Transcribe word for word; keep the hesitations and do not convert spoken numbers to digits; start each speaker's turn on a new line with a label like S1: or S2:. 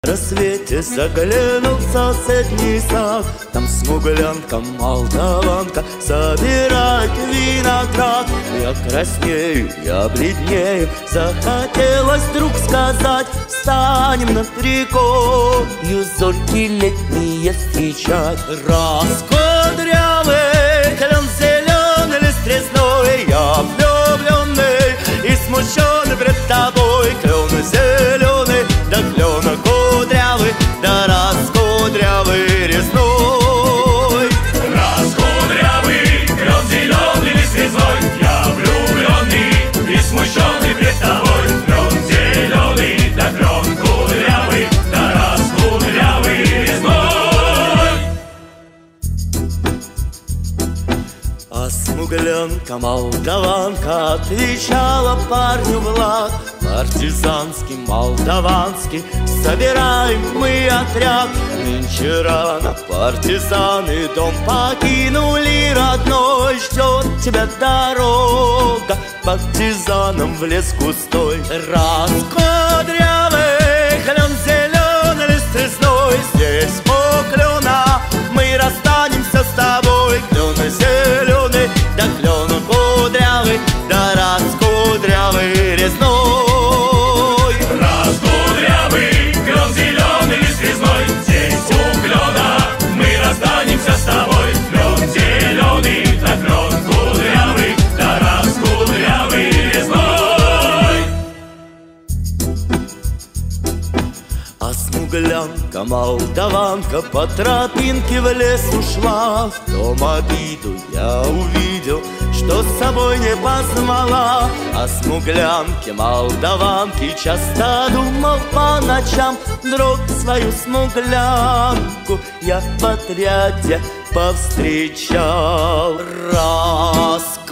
S1: В рассвете заглянул в соседний сад. Там смуглянка, молдаванка собирает виноград. Я краснею, я бледнею, захотелось вдруг сказать: встанем над рекою, зорьки летние встречать. Раскудрявый клен зеленый, лист резной, я влюбленный и смущенный пред тобой. Клен зеленый, да клен кудрявый, да раскудрявый резной.
S2: Раскудрявый, клен зеленый, лист резной, я влюбленный и смущенный пред тобой. Клен зеленый, да клен кудрявый, да раскудрявый резной.
S1: А смуглянка, молдаванка отвечала парню в лад: партизанский, молдаванский, собираем мы отряд. Нынче рано партизаны дом покинули родной. Ждет тебя дорога партизанам в лес густой. Раскудрявый клен зеленый, лист резной, здесь у клена мы расстанемся с тобой. Клен зеленый, да клен кудрявый, да раскудрявый резной.
S2: Раскудрявый, клен зеленый, лист резной, здесь у клена мы расстанемся с тобой. Клен зеленый, да клен кудрявый, да раскудрявый резной.
S1: А смуглянка, молдаванка по тропинке в лес ушла. В том обиду я увидел, что с собой не позвала. А смуглянке, молдаванке часто думал по ночам. Вдруг свою смуглянку я в отряде повстречал. Раз